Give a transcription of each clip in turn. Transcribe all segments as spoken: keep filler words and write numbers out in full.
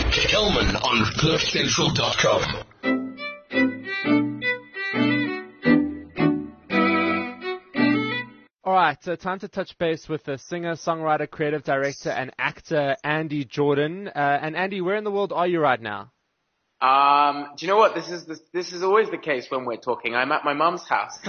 Kelman on cliff central dot com. All right, so time to touch base with the singer, songwriter, creative director, and actor Andy Jordan. Uh, and Andy, where in the world are you right now? Um, do you know what? This is the, this is always the case when we're talking. I'm at my mum's house.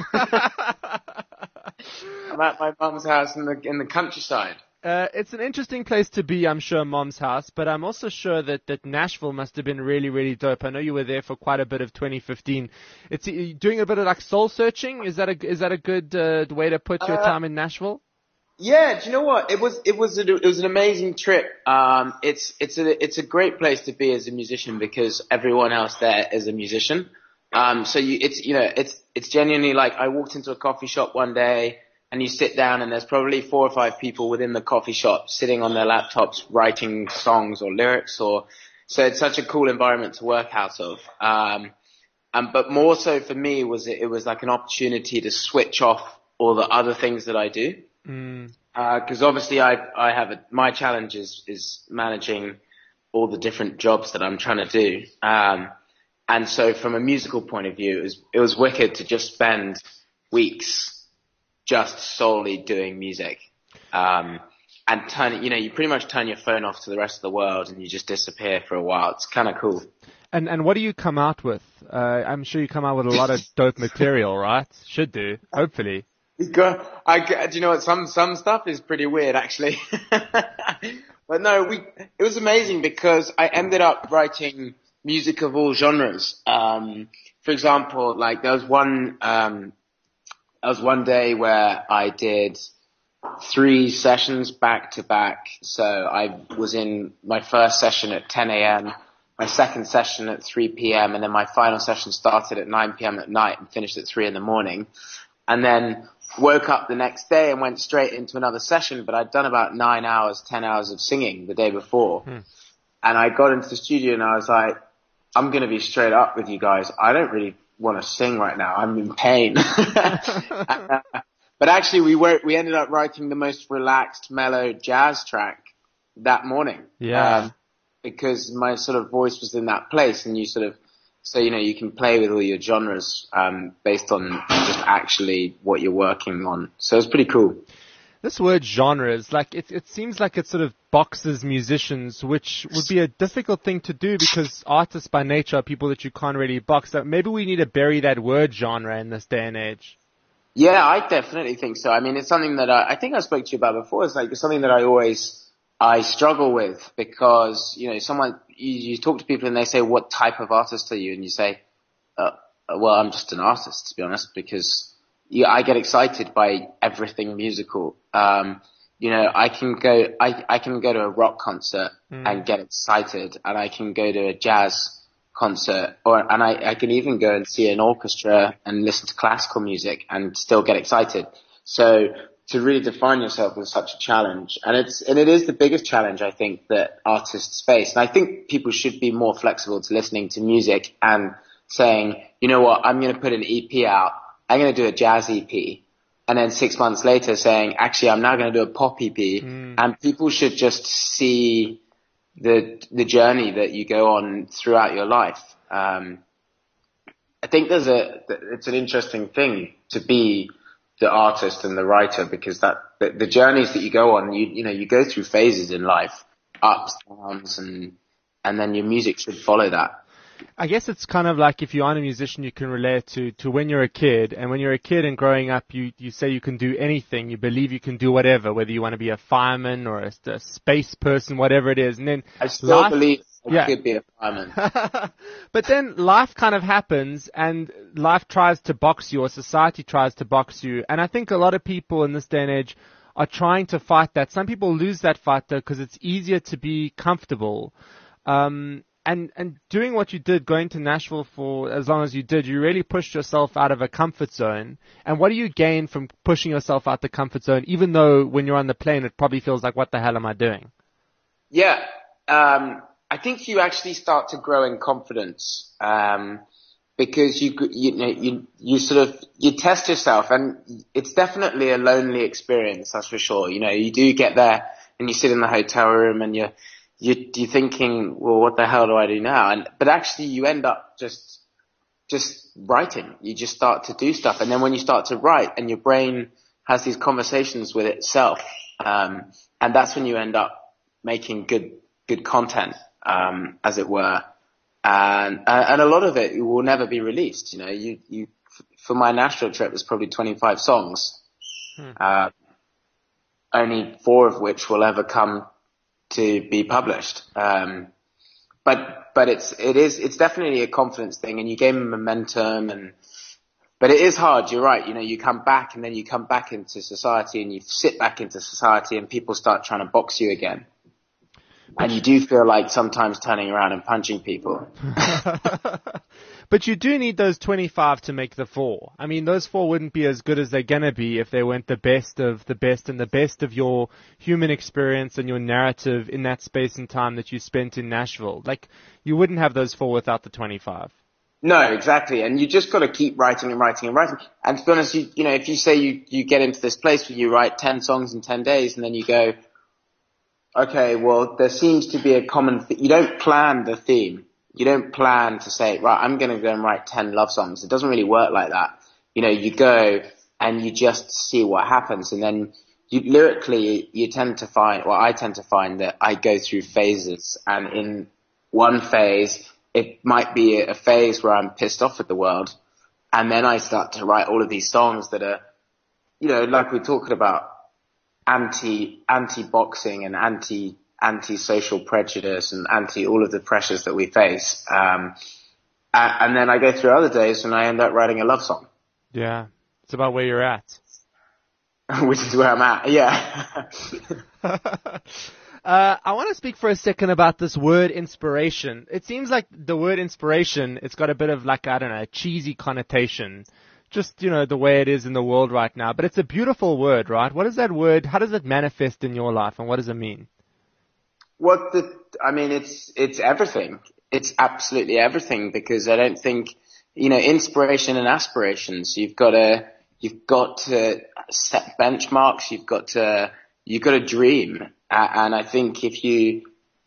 I'm at my mum's house in the in the countryside. Uh, it's an interesting place to be, I'm sure, Mom's house, but I'm also sure that, that Nashville must have been really, really dope. I know you were there for quite a bit of twenty fifteen. It's you doing a bit of like soul searching. Is that a is that a good uh, way to put your Uh, time in Nashville? Yeah, do you know what? It was it was a, it was an amazing trip. Um, it's it's a it's a great place to be as a musician because everyone else there is a musician. Um, so you it's you know it's it's genuinely like I walked into a coffee shop one day. And you sit down and there's probably four or five people within the coffee shop sitting on their laptops writing songs or lyrics or, so it's such a cool environment to work out of. Um, and, but more so for me was it, it was like an opportunity to switch off all the other things that I do. Mm. Uh, cause obviously I, I have a, my challenge is, is managing all the different jobs that I'm trying to do. Um, and so from a musical point of view, it was, it was wicked to just spend weeks just solely doing music, um, and turn, you know, you pretty much turn your phone off to the rest of the world and you just disappear for a while. It's kind of cool. And and what do you come out with? Uh, I'm sure you come out with a lot of dope material, right? Should do, hopefully. You go, I, do you know what? Some some stuff is pretty weird, actually. But no, we it was amazing because I ended up writing music of all genres. Um, for example, like there was one. Um, There was one day where I did three sessions back to back. So I was in my first session at ten a.m., my second session at three p.m., and then my final session started at nine p.m. at night and finished at three in the morning. And then woke up the next day and went straight into another session, but I'd done about nine hours, ten hours of singing the day before. Hmm. And I got into the studio and I was like, I'm going to be straight up with you guys. I don't really want to sing right now. I'm in pain. uh, but actually we were, we ended up writing the most relaxed, mellow jazz track that morning. Yeah. Um, because my sort of voice was in that place and you sort of, so, you know, you can play with all your genres, um, based on just actually what you're working on. So it's pretty cool. This word genres, like it, it seems like it sort of boxes musicians, which would be a difficult thing to do because artists by nature are people that you can't really box. So maybe we need to bury that word genre in this day and age. Yeah, I definitely think so. I mean, it's something that I, I think I spoke to you about before. It's like it's something that I always I struggle with because you know, someone you, you talk to people and they say, "What type of artist are you?" And you say, uh, "Well, I'm just an artist, to be honest," because yeah, I get excited by everything musical. Um, you know, I can go, I, I can go to a rock concert mm. and get excited, and I can go to a jazz concert, or and I, I can even go and see an orchestra and listen to classical music and still get excited. So to really define yourself is such a challenge, and it's and it is the biggest challenge I think that artists face. And I think people should be more flexible to listening to music and saying, you know what, I'm going to put an E P out. I'm going to do a jazz E P, and then six months later saying, actually, I'm now going to do a pop E P, mm. and people should just see the the journey that you go on throughout your life. Um, I think there's a it's an interesting thing to be the artist and the writer because that the, the journeys that you go on, you you know, you go through phases in life, ups, downs, and and then your music should follow that. I guess it's kind of like if you are a musician, you can relate to, to when you're a kid. And when you're a kid and growing up, you, you say you can do anything. You believe you can do whatever, whether you want to be a fireman or a, a space person, whatever it is. And then I still life, believe I yeah. could be a fireman. But then life kind of happens and life tries to box you or society tries to box you. And I think a lot of people in this day and age are trying to fight that. Some people lose that fight though because it's easier to be comfortable. Um, And, and doing what you did, going to Nashville for as long as you did, you really pushed yourself out of a comfort zone. And what do you gain from pushing yourself out the comfort zone, even though when you're on the plane, it probably feels like, what the hell am I doing? Yeah. Um, I think you actually start to grow in confidence, um, because you, you know, you, you sort of, you test yourself, and it's definitely a lonely experience, that's for sure. You know, you do get there and you sit in the hotel room and you're, you, you're thinking, well, what the hell do I do now? And, but actually you end up just, just writing. You just start to do stuff. And then when you start to write and your brain has these conversations with itself, um, and that's when you end up making good, good content, um, as it were. And, uh, and a lot of it will never be released. You know, you, you, for my Nashville trip, there's probably twenty-five songs, hmm. uh, only four of which will ever come to be published. Um, but, but it's, it is, it's definitely a confidence thing, and you gain momentum, and, but it is hard. You're right. You know, you come back and then you come back into society and you sit back into society and people start trying to box you again. And you do feel like sometimes turning around and punching people. But you do need those twenty-five to make the four. I mean, those four wouldn't be as good as they're going to be if they weren't the best of the best and the best of your human experience and your narrative in that space and time that you spent in Nashville. Like, you wouldn't have those four without the twenty-five. No, exactly. And you just got to keep writing and writing and writing. And to be honest, you, you know, if you say you, you get into this place where you write ten songs in ten days and then you go, okay, well, there seems to be a common th- you don't plan the theme. You don't plan to say, right, I'm going to go and write ten love songs. It doesn't really work like that. You know, you go and you just see what happens. And then you, lyrically, you tend to find, well, I tend to find that I go through phases. And in one phase, it might be a phase where I'm pissed off at the world. And then I start to write all of these songs that are, you know, like we're talking about, anti, anti-boxing and anti, anti-social prejudice and anti all of the pressures that we face. Um, and, and then I go through other days when I end up writing a love song. Yeah. It's about where you're at. Which is where I'm at. Yeah. uh, I want to speak for a second about this word inspiration. It seems like the word inspiration, it's got a bit of like, I don't know, a cheesy connotation. Just, you know, the way it is in the world right now. But it's a beautiful word, right? What is that word? How does it manifest in your life, and what does it mean? What the, I mean, it's, it's everything. It's absolutely everything, because I don't think, you know, inspiration and aspirations, you've got to, you've got to set benchmarks, you've got to, you've got to dream. Uh, and I think if you,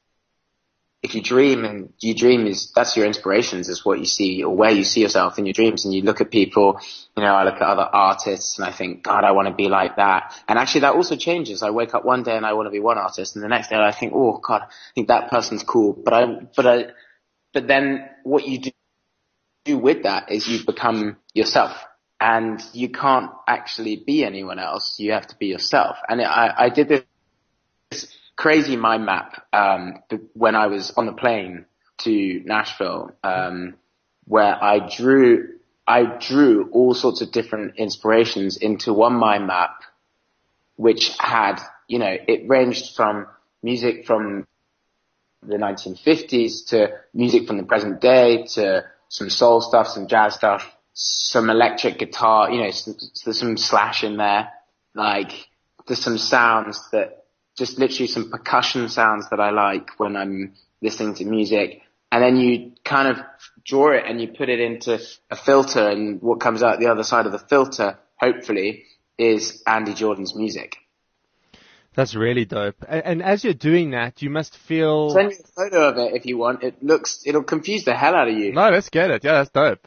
if you dream and you dream is, that's your inspirations, is what you see or where you see yourself in your dreams. And you look at people, you know, I look at other artists and I think, God, I want to be like that. And actually that also changes. I wake up one day and I want to be one artist, and the next day I think, oh God, I think that person's cool. But I, but I, but then what you do, do with that is you become yourself, and you can't actually be anyone else. You have to be yourself. And I, I did this crazy mind map um when I was on the plane to Nashville, um where I drew I drew all sorts of different inspirations into one mind map, which had, you know, it ranged from music from the nineteen fifties to music from the present day to some soul stuff, some jazz stuff, some electric guitar, you know, some, there's some Slash in there, like there's some sounds that just literally some percussion sounds that I like when I'm listening to music. And then you kind of draw it and you put it into a filter, and what comes out the other side of the filter, hopefully, is Andy Jordan's music. That's really dope. And, and as you're doing that, you must feel... Send me a photo of it if you want. It looks, it'll confuse the hell out of you. No, let's get it. Yeah, that's dope.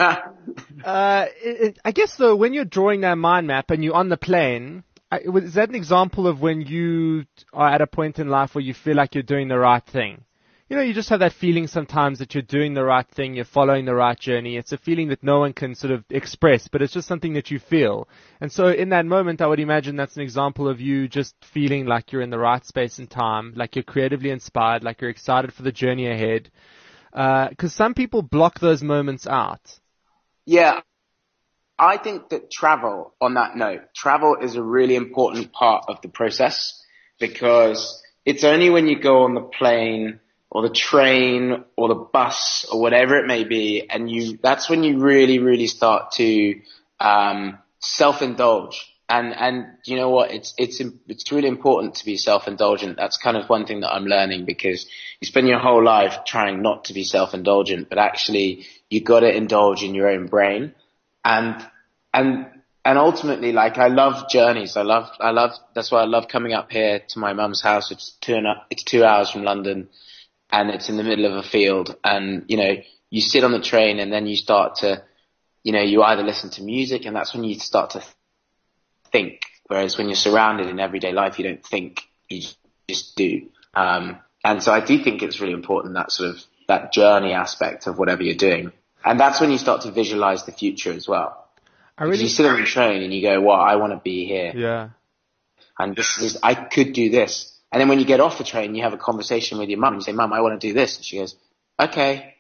uh, it, it, I guess though, when you're drawing that mind map and you're on the plane, I, is that an example of when you are at a point in life where you feel like you're doing the right thing? You know, you just have that feeling sometimes that you're doing the right thing, you're following the right journey. It's a feeling that no one can sort of express, but it's just something that you feel. And so in that moment, I would imagine that's an example of you just feeling like you're in the right space and time, like you're creatively inspired, like you're excited for the journey ahead. Uh, 'cause some people block those moments out. Yeah. I think that travel, on that note, travel is a really important part of the process, because it's only when you go on the plane or the train or the bus or whatever it may be, and you, that's when you really, really start to, um, self-indulge. And, and you know what? It's, it's, it's really important to be self-indulgent. That's kind of one thing that I'm learning, because you spend your whole life trying not to be self-indulgent, but actually you got to indulge in your own brain. And, and and ultimately, like, I love journeys. I love, I love, that's why I love coming up here to my mum's house. It's two and a, it's two hours from London, and it's in the middle of a field. And, you know, you sit on the train and then you start to, you know, you either listen to music, and that's when you start to think. Whereas when you're surrounded in everyday life, you don't think, you just do. Um, and so I do think it's really important, that sort of, that journey aspect of whatever you're doing. And that's when you start to visualize the future as well. I really, you sit on the train and you go, well, I want to be here. Yeah. And this is, I could do this. And then when you get off the train, you have a conversation with your mum. You say, Mum, I want to do this. And she goes, okay.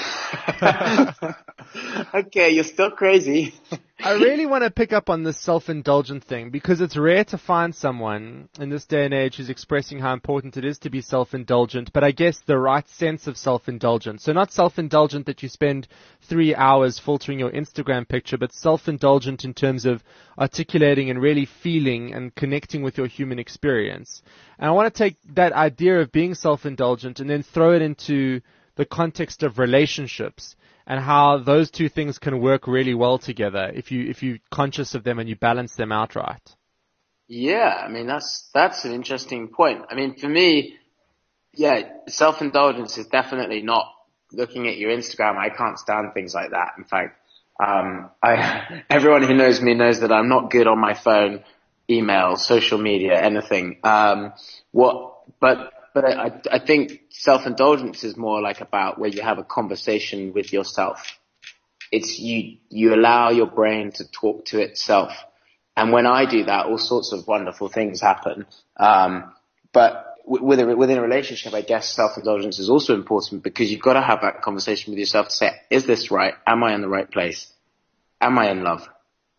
Okay, you're still crazy. I really want to pick up on this self-indulgent thing, because it's rare to find someone in this day and age who's expressing how important it is to be self-indulgent, but I guess the right sense of self-indulgent. So not self-indulgent that you spend three hours filtering your Instagram picture, but self-indulgent in terms of articulating and really feeling and connecting with your human experience. And I want to take that idea of being self-indulgent and then throw it into the context of relationships, and how those two things can work really well together if you if you're conscious of them and you balance them out right. Yeah, I mean that's that's an interesting point. I mean, for me, yeah, self-indulgence is definitely not looking at your Instagram. I can't stand things like that. In fact, um, I everyone who knows me knows that I'm not good on my phone, email, social media, anything. Um, what, but. But I, I think self-indulgence is more like about where you have a conversation with yourself. It's you, you allow your brain to talk to itself. And when I do that, all sorts of wonderful things happen. Um, but within, within a relationship, I guess self-indulgence is also important, because you've got to have that conversation with yourself to say, is this right? Am I in the right place? Am I in love?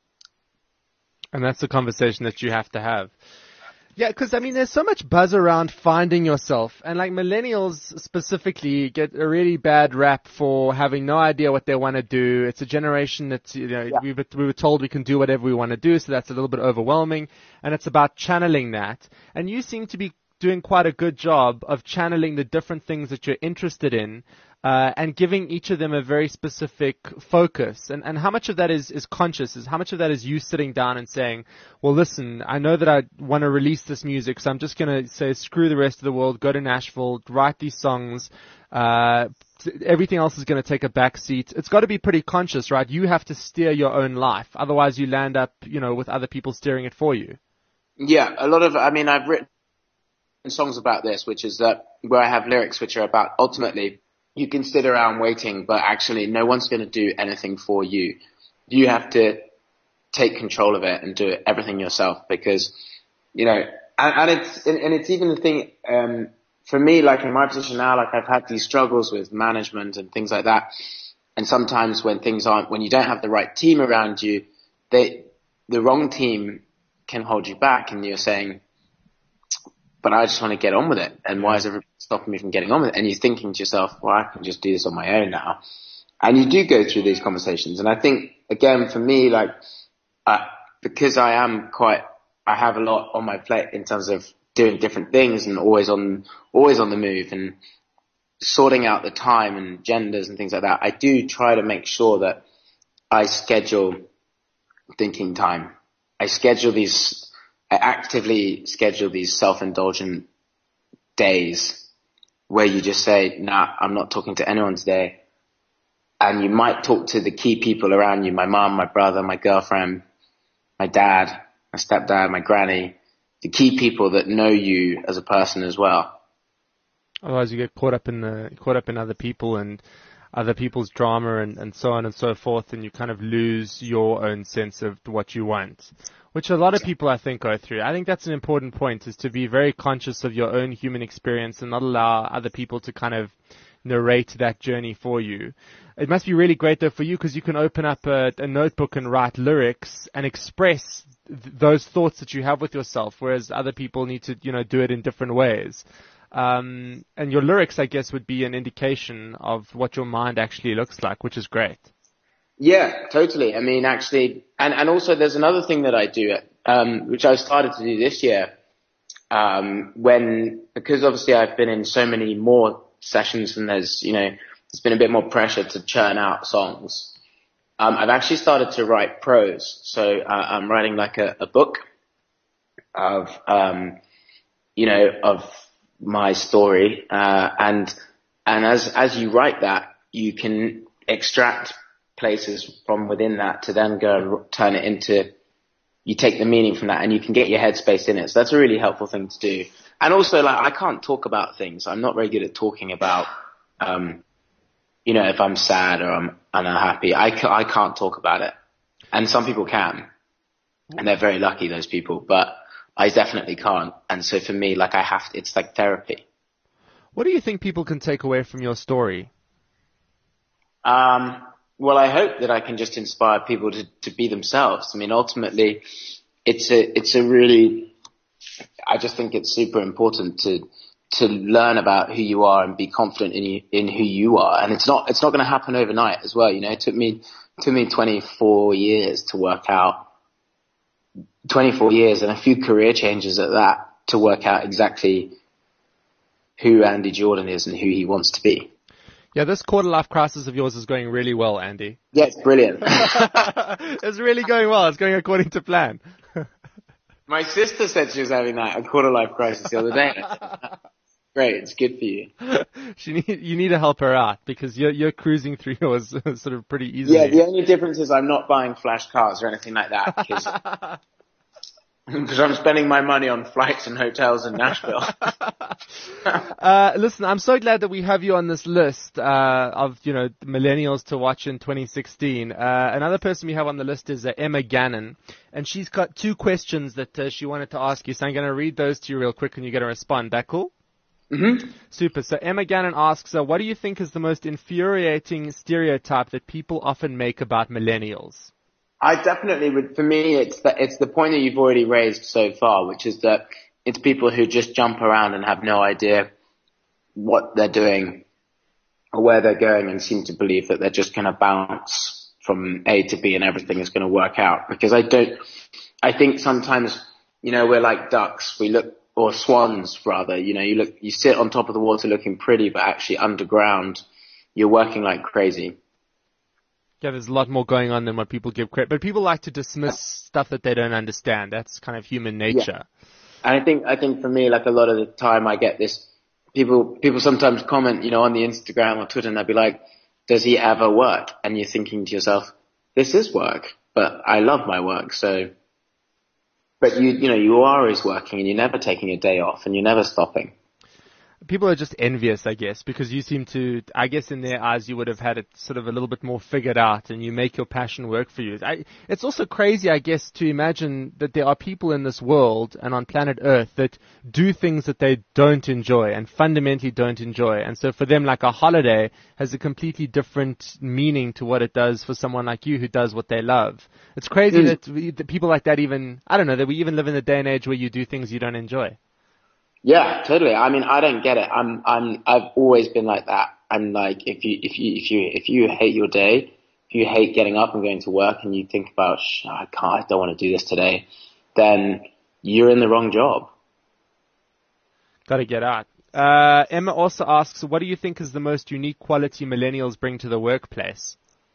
And that's the conversation that you have to have. Yeah, because, I mean, there's so much buzz around finding yourself. And, like, millennials specifically get a really bad rap for having no idea what they want to do. It's a generation that, you know, yeah. we, were, we were told we can do whatever we want to do, so that's a little bit overwhelming. And it's about channeling that. And you seem to be doing quite a good job of channeling the different things that you're interested in, uh, and giving each of them a very specific focus. And, and how much of that is, is conscious? Is how much of that is you sitting down and saying, well, listen, I know that I want to release this music, so I'm just going to say, screw the rest of the world, go to Nashville, write these songs, uh, everything else is going to take a back seat. It's got to be pretty conscious, right? You have to steer your own life. Otherwise you land up, you know, with other people steering it for you. Yeah, a lot of, I mean, I've written songs about this, which is that where I have lyrics which are about ultimately you can sit around waiting, but actually no one's going to do anything for you. You have to take control of it and do it, everything yourself, because, you know, and, and it's, and, and it's even the thing, um, for me, like in my position now, like I've had these struggles with management and things like that. And sometimes when things aren't, when you don't have the right team around you, they, the wrong team can hold you back, and you're saying, but I just want to get on with it. And why is everybody stopping me from getting on with it? And you're thinking to yourself, well, I can just do this on my own now. And you do go through these conversations. And I think, again, for me, like, uh, because I am quite, I have a lot on my plate in terms of doing different things and always on, always on the move and sorting out the time and genders and things like that. I do try to make sure that I schedule thinking time. I schedule these, I actively schedule these self-indulgent days where you just say, nah, I'm not talking to anyone today. And you might talk to the key people around you, my mom, my brother, my girlfriend, my dad, my stepdad, my granny, the key people that know you as a person as well. Otherwise you get caught up in the, caught up in other people and other people's drama and, and so on and so forth, and you kind of lose your own sense of what you want, which a lot of people, I think, go through. I think that's an important point, is to be very conscious of your own human experience and not allow other people to kind of narrate that journey for you. It must be really great, though, for you, because you can open up a, a notebook and write lyrics and express th- those thoughts that you have with yourself, whereas other people need to, you know, do it in different ways. Um, and your lyrics, I guess, would be an indication of what your mind actually looks like, which is great. Yeah, totally. I mean, actually, and, and also there's another thing that I do, um, which I started to do this year, um, when, because obviously I've been in so many more sessions and there's, you know, there's been a bit more pressure to churn out songs. Um, I've actually started to write prose. So uh, I'm writing like a, a book of, um, you know, of my story. Uh, and, and as, as you write that, you can extract places from within that to then go and turn it into, you take the meaning from that and you can get your headspace in it. So that's a really helpful thing to do. And also, like, I can't talk about things. I'm not very good at talking about, um, you know, if I'm sad or I'm unhappy. I, ca- I can't talk about it. And some people can. And they're very lucky, those people. But I definitely can't. And so for me, like, I have to, it's like therapy. What do you think people can take away from your story? Um, well, I hope that I can just inspire people to, to be themselves. I mean, ultimately, it's a, it's a really, I just think it's super important to, to learn about who you are and be confident in you, in who you are. And it's not, it's not going to happen overnight as well. You know, it took me, it took me twenty-four years to work out, twenty-four years and a few career changes at that to work out exactly who Andy Jordan is and who he wants to be. Yeah, this quarter life crisis of yours is going really well, Andy. Yeah, it's brilliant. It's really going well. It's going according to plan. My sister said she was having that, a quarter life crisis the other day. Great, it's good for you. She need, you need to help her out because you're, you're cruising through yours sort of pretty easily. Yeah, the only difference is I'm not buying flash cars or anything like that because because I'm spending my money on flights and hotels in Nashville. uh, listen, I'm so glad that we have you on this list uh, of, you know, millennials to watch in twenty sixteen. Uh, another person we have on the list is uh, Emma Gannon, and she's got two questions that uh, she wanted to ask you. So I'm going to read those to you real quick and you're going to respond. That cool? Mm-hmm. Super. So Emma Gannon asks, uh, what do you think is the most infuriating stereotype that people often make about millennials? I definitely would, for me, it's the, it's the point that you've already raised so far, which is that it's people who just jump around and have no idea what they're doing or where they're going and seem to believe that they're just going to bounce from A to B and everything is going to work out. Because I don't, I think sometimes, you know, we're like ducks. We look, or swans rather, you know, you look, you sit on top of the water looking pretty, but actually underground, you're working like crazy. Yeah, there's a lot more going on than what people give credit. But people like to dismiss stuff that they don't understand. That's kind of human nature. Yeah. And I think, I think for me, like a lot of the time I get this, people, people sometimes comment, you know, on the Instagram or Twitter and they'll be like, does he ever work? And you're thinking to yourself, this is work, but I love my work. So, but you, you know, you are always working and you're never taking a day off and you're never stopping. People are just envious, I guess, because you seem to, I guess in their eyes you would have had it sort of a little bit more figured out and you make your passion work for you. I, it's also crazy, I guess, to imagine that there are people in this world and on planet Earth that do things that they don't enjoy and fundamentally don't enjoy. And so for them, like a holiday has a completely different meaning to what it does for someone like you who does what they love. It's crazy mm. that, we, that people like that even, I don't know, that we even live in a day and age where you do things you don't enjoy. Yeah, totally. I mean, I don't get it. I'm, I'm, I've always been like that. I'm like, if you, if you, if you, if you hate your day, if you hate getting up and going to work and you think about, Shh, I can't, I don't want to do this today, then you're in the wrong job. Gotta get out. Uh, Emma also asks, what do you think is the most unique quality millennials bring to the workplace?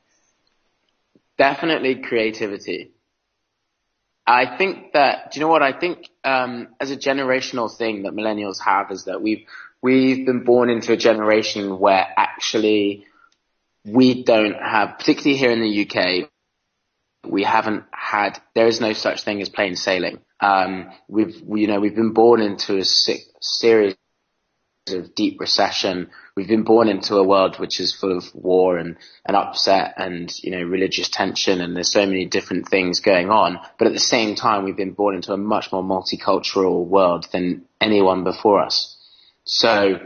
Definitely creativity. I think that, do you know what, I think um as a generational thing that millennials have is that we've we've been born into a generation where actually we don't have, particularly here in the U K, we haven't had, there is no such thing as plain sailing. Um we've, we, you know, we've been born into a sick, series of deep recession. We've been born into a world which is full of war and, and upset and, you know, religious tension, and there's so many different things going on. But at the same time, we've been born into a much more multicultural world than anyone before us. So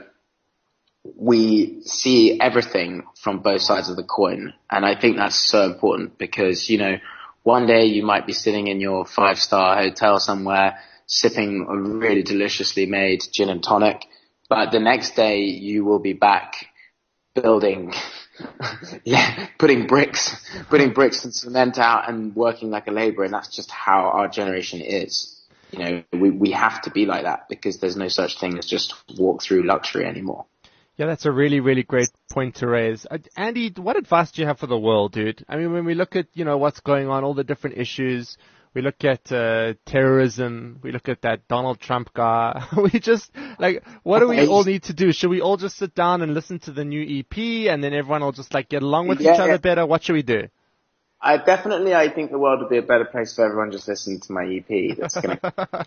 we see everything from both sides of the coin. And I think that's so important because, you know, one day you might be sitting in your five-star hotel somewhere sipping a really deliciously made gin and tonic. But the next day you will be back building, yeah, putting bricks, putting bricks and cement out and working like a laborer. And that's just how our generation is. You know, we, we have to be like that because there's no such thing as just walk through luxury anymore. Yeah, that's a really, really great point to raise. Uh, Andy, what advice do you have for the world, dude? I mean, when we look at, you know, what's going on, all the different issues, we look at uh, terrorism, we look at that Donald Trump guy, we just, like, what do we all need to do? Should we all just sit down and listen to the new E P and then everyone will just, like, get along with yeah, each other yeah. better? What should we do? I definitely, I think the world would be a better place if everyone just listened to my E P. That's gonna.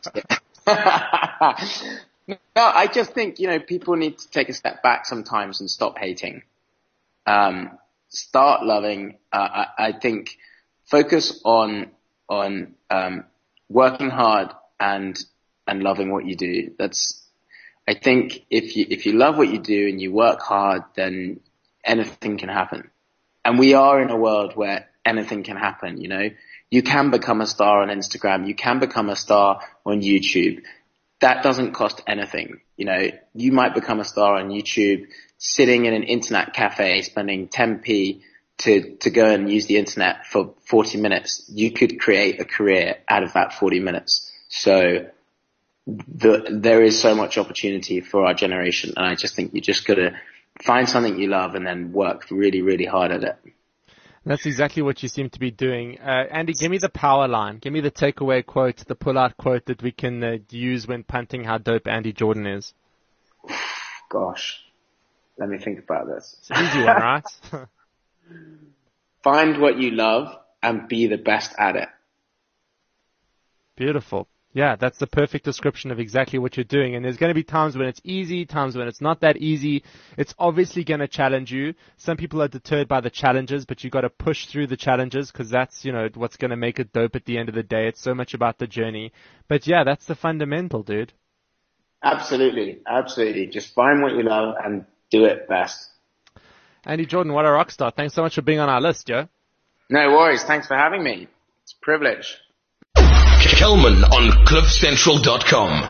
No, I just think, you know, people need to take a step back sometimes and stop hating. Um, start loving. Uh, I, I think focus on on um, working hard and and loving what you do. That's. I think if you if you love what you do and you work hard, then anything can happen. And we are in a world where anything can happen. You know, you can become a star on Instagram. You can become a star on YouTube. That doesn't cost anything. You know, you might become a star on YouTube sitting in an internet cafe spending ten p to, to go and use the internet for forty minutes. You could create a career out of that forty minutes. So the, there is so much opportunity for our generation. And I just think you just got to find something you love and then work really, really hard at it. That's exactly what you seem to be doing. Uh, Andy, give me the power line. Give me the takeaway quote, the pull-out quote that we can uh, use when punting how dope Andy Jordan is. Gosh, let me think about this. It's an easy one, right? Find what you love and be the best at it. Beautiful. Yeah, that's the perfect description of exactly what you're doing. And there's going to be times when it's easy, times when it's not that easy. It's obviously going to challenge you. Some people are deterred by the challenges, but you've got to push through the challenges because that's, you know, what's going to make it dope at the end of the day. It's so much about the journey. But yeah, that's the fundamental, dude. Absolutely. Absolutely. Just find what you love and do it best. Andy Jordan, what a rock star. Thanks so much for being on our list, Joe. No worries. Thanks for having me. It's a privilege. Kelman on cliff central dot com.